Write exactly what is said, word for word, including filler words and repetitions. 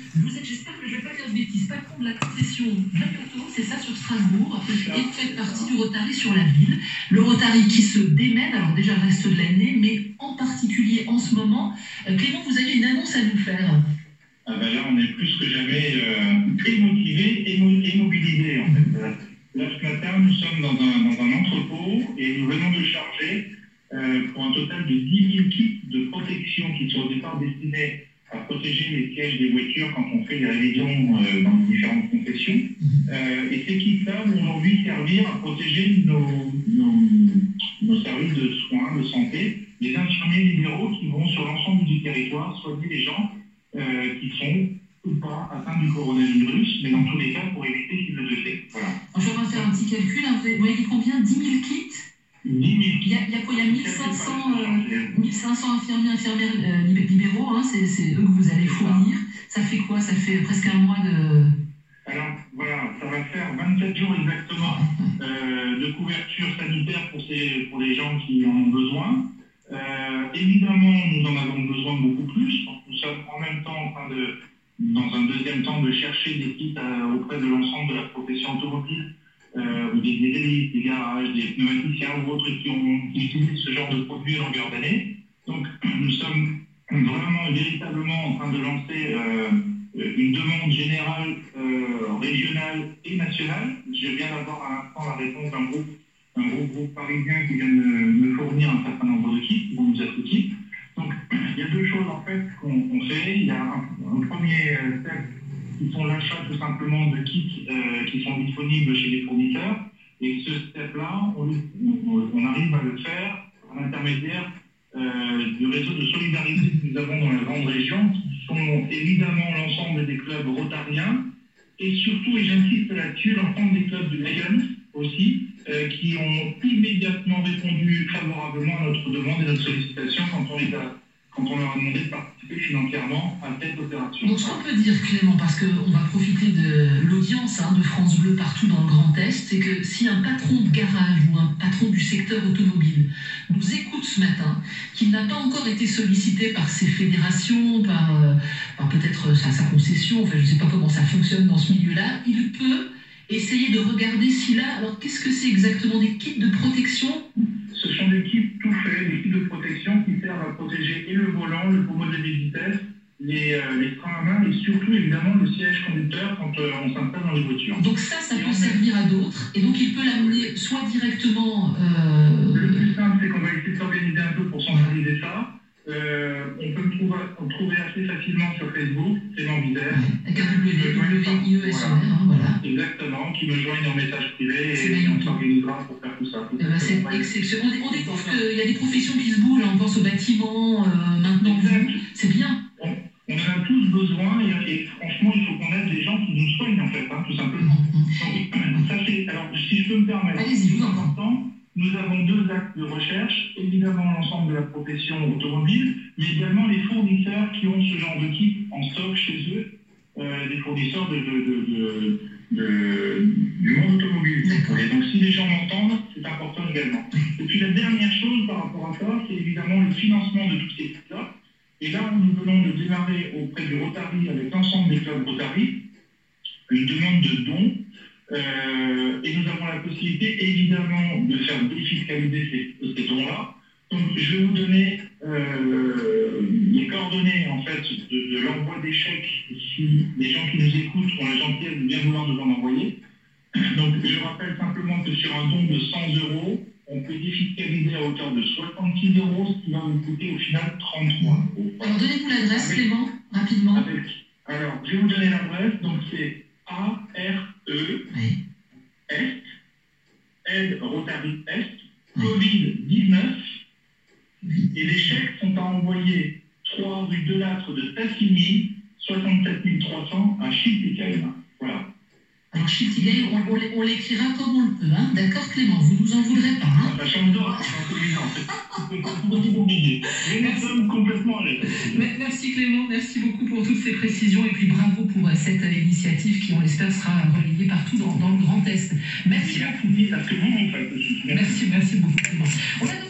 Vous êtes, j'espère que je ne vais pas dire de bêtises, patron de la concession Vlacoto, c'est ça, sur Strasbourg, et vous faites partie du Rotary sur la ville. Le Rotary qui se démène, alors déjà le reste de l'année, mais en particulier en ce moment. Clément, vous avez une annonce à nous faire. Ah ben là, on est plus que jamais euh, très motivés et, mo et mobilisés, en fait. Là, ce matin, nous sommes dans un, dans un entrepôt et nous venons de charger euh, pour un total de dix mille kits de protection qui sont au départ destinés à protéger les sièges des voitures quand on fait des révisions euh, dans les différentes concessions. Euh, et ces kits-là vont aujourd'hui servir à protéger nos, nos, nos services de soins, de santé, les infirmiers libéraux qui vont sur l'ensemble du territoire soigner les gens euh, qui sont ou pas atteints du coronavirus, mais dans tous les cas pour éviter qu'ils ne le fassent. Voilà. Je vais faire un petit calcul. Hein. Vous voyez combien? dix mille kits? dix mille. Il y a, il y a quoi? Il y a mille cinq cents infirmiers, infirmières euh, libéraux, hein, c'est eux que vous allez fournir. Ça fait quoi? Ça fait presque un mois de... Alors voilà, ça va faire vingt-sept jours exactement euh, de couverture sanitaire pour, ces, pour les gens qui en ont besoin. Euh, évidemment, nous en avons besoin beaucoup plus. Nous sommes en même temps en train de, dans un deuxième temps, de chercher des kits à, auprès de l'ensemble de la profession automobile. Euh, ou des élites, des garages, des pneumaticiens ou autres qui, ont, qui utilisent ce genre de produits à longueur d'année. Donc nous sommes vraiment véritablement en train de lancer euh, une demande générale, euh, régionale et nationale. Je viens d'avoir à l'instant la réponse d'un groupe, un gros groupe parisien qui vient de me fournir un certain nombre de kits qui vont nous associer. Donc il y a deux choses en fait qu'on qu fait. Il y a un, un premier step qui sont l'achat tout simplement de kits euh, qui sont disponibles chez les fournisseurs. Et ce step-là, on, on, on arrive à le faire à l'intermédiaire euh, du réseau de solidarité que nous avons dans la grande région, qui sont évidemment l'ensemble des clubs rotariens, et surtout, et j'insiste là-dessus, l'ensemble des clubs de Lions aussi, euh, qui ont immédiatement répondu favorablement à notre demande et notre sollicitation quand on les a quand on leur a demandé de participer financièrement à cette opération. Donc ce qu'on peut dire, Clément, parce qu'on va profiter de l'audience hein, de France Bleu partout dans le Grand Est, c'est que si un patron de garage ou un patron du secteur automobile nous écoute ce matin, qu'il n'a pas encore été sollicité par ses fédérations, par, euh, par peut-être sa, sa concession, enfin je ne sais pas comment ça fonctionne dans ce milieu-là, il peut essayer de regarder si là, alors qu'est-ce que c'est exactement, des kits de protection? Ce sont des kits tout faits, des kits de protection qui servent à protéger et le volant, le pommeau de vitesse, les, euh, les freins à main et surtout évidemment le siège conducteur quand euh, on s'installe dans les voitures. Donc ça, ça et peut servir est... à d'autres et donc il peut l'amener soit directement... Euh... Le plus simple, c'est qu'on va essayer de s'organiser un peu pour centraliser ça. Euh, on peut me trouver, on trouver assez facilement sur Facebook, Clément Bizère. Avec un W I E S O R, voilà. Hein, voilà. Exactement, qui me joignent en message privé et on s'organisera pour faire tout ça. Eh ben c'est exceptionnel. On, on découvre qu'il y a des professions qui se bougent, on pense au bâtiment, euh, maintenant, c'est bien. On, on en a tous besoin et, et franchement, il faut qu'on aide les gens qui nous soignent en fait, hein, tout simplement. Donc, ça c'est, alors si je peux me permettre, allez-y, je vous entends. Nous avons deux actes de recherche, évidemment l'ensemble de la profession automobile, mais également les fournisseurs qui ont ce genre de kit en stock chez eux, euh, des fournisseurs de, de, de, de, de, du monde automobile. Et donc si les gens m'entendent, c'est important également. Et puis la dernière chose par rapport à ça, c'est évidemment le financement de tous ces kits-là. Et là, nous venons de démarrer auprès du Rotary avec l'ensemble des clubs Rotary une demande de dons. Euh, et nous avons la possibilité évidemment de faire défiscaliser ces, ces dons-là. Donc je vais vous donner euh, les coordonnées en fait de, de l'envoi des chèques si les gens qui nous écoutent ont la gentillesse de bien vouloir nous en envoyer. Donc je rappelle simplement que sur un don de cent euros, on peut défiscaliser à hauteur de soixante-six euros, ce qui va nous coûter au final trente-trois euros. Alors donnez-vous l'adresse Clément, rapidement. Avec, alors je vais vous donner l'adresse, donc c'est A R E oui. Est, aide Rotary Est, Covid dix-neuf, oui. Et les chèques sont à envoyer trois rue de Lattre de Tassigny, soixante-sept mille trois cents à Schiltigheim. Voilà. Alors Schiltigheim, on, on l'écrira comme on le peut, hein. D'accord Clément, vous nous en voudrez pas. Hein. La chambre d'or, c'est intelligent, c'est oublié. Mais nous sommes complètement à l'aise. Merci Clément, merci beaucoup pour toutes ces précisions et puis bravo pour cette initiative qui, on l'espère, sera relayée partout dans, dans le Grand Est. Merci beaucoup. Parce que vous, vous faites aussi. Merci, merci beaucoup Clément. On a